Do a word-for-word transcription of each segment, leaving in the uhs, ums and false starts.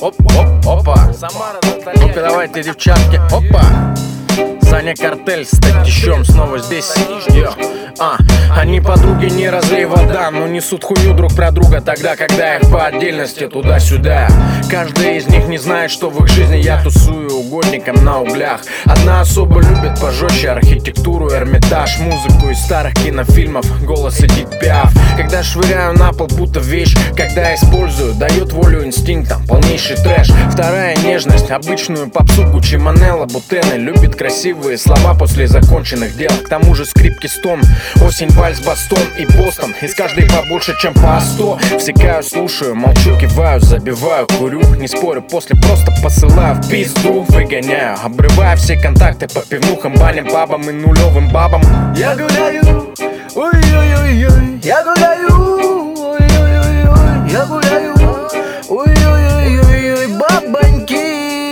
Оп, оп, опа. Ну-ка давайте, девчатки, опа. Саня Картель с Тактищем снова здесь. Йо. А, они подруги, не разлей вода, но несут хуйню друг про друга тогда, когда их по отдельности туда-сюда. Каждый из них не знает, что в их жизни я тусую угодником на углях. Одна особо любит пожестче архитектуру, Эрмитаж, музыку из старых кинофильмов, голос Эдит Пиаф. Когда швыряю на пол будто вещь, когда использую, дает волю инстинктам, полнейший трэш. Вторая нежность, обычную попсу Гуччи, Манелла, Бутены, любит красивые слова после законченных дел. К тому же скрипки стон, осень, вальс, Бостон и Бостон. Из каждой побольше, чем по сто. Всекаю, слушаю, молчу, киваю, забиваю, курю. Не спорю, после просто посылаю в пизду. Выгоняю, обрываю все контакты по пивнухам, баням, бабам и нулевым бабам. Я гуляю, ой-ой-ой-ой. Я гуляю, ой-ой-ой-ой. Я гуляю, ой-ой-ой-ой. Бабоньки.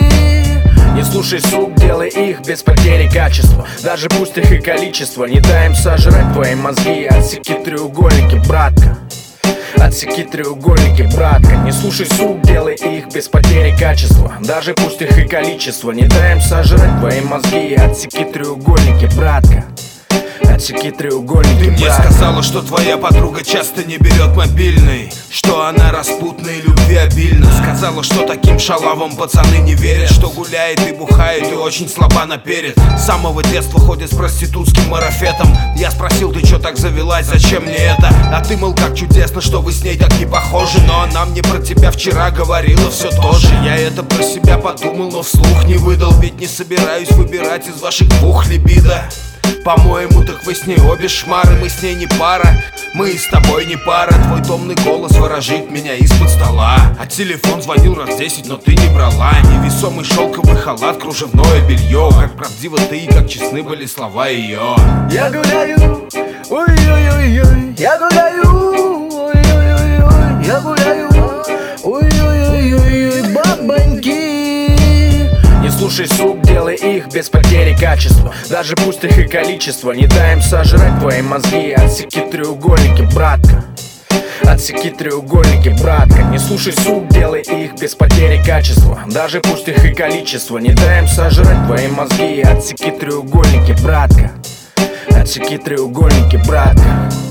Не слушай, сук, делай их без потери качества. Даже пусть их и количество не дай им сожрать твои мозги. Отсеки треугольники, братка. Отсеки треугольники, братка. Не слушай, сук, делай их без потери качества. Даже пусть их и количество не дай им сожрать твои мозги. Отсеки треугольники, братка. Отсеки треугольники, ты мне братка. сказала, что твоя подруга часто не берет мобильный, что она распутна и любви обильна. Сказала, что таким шалавам пацаны не верят, что гуляет и бухает и очень слаба наперед. С самого детства ходит с проститутским марафетом. Я спросил, ты чё так завелась, зачем мне это? А ты, мол, как чудесно, что вы с ней так не похожи. Но она мне про тебя вчера говорила все то же. Я это про себя подумал, но вслух не выдал. Ведь не собираюсь выбирать из ваших двух либидо. По-моему, так вы с ней обе шмары, мы с ней не пара, мы и с тобой не пара. Твой томный голос ворожит меня из-под стола, а телефон звонил раз десять, но ты не брала. Невесомый шелковый халат, кружевное белье. Как правдиво ты и как честны были слова ее. Я гуляю, ой-ой-ой-ой. Я гуляю, ой-ой-ой-ой. Я гуляю, ой-ой-ой-ой. Бабоньки. Не слушай, сук, делай их без потери качества. Даже пусть их и количество не дай им сожрать твои мозги. Отсеки треугольники, братка. Отсеки треугольники, братка. Не слушай, сук, делай их без потери качества. Даже пусть их и количество не дай им сожрать твои мозги. Отсеки треугольники, братка. Отсеки треугольники, братка.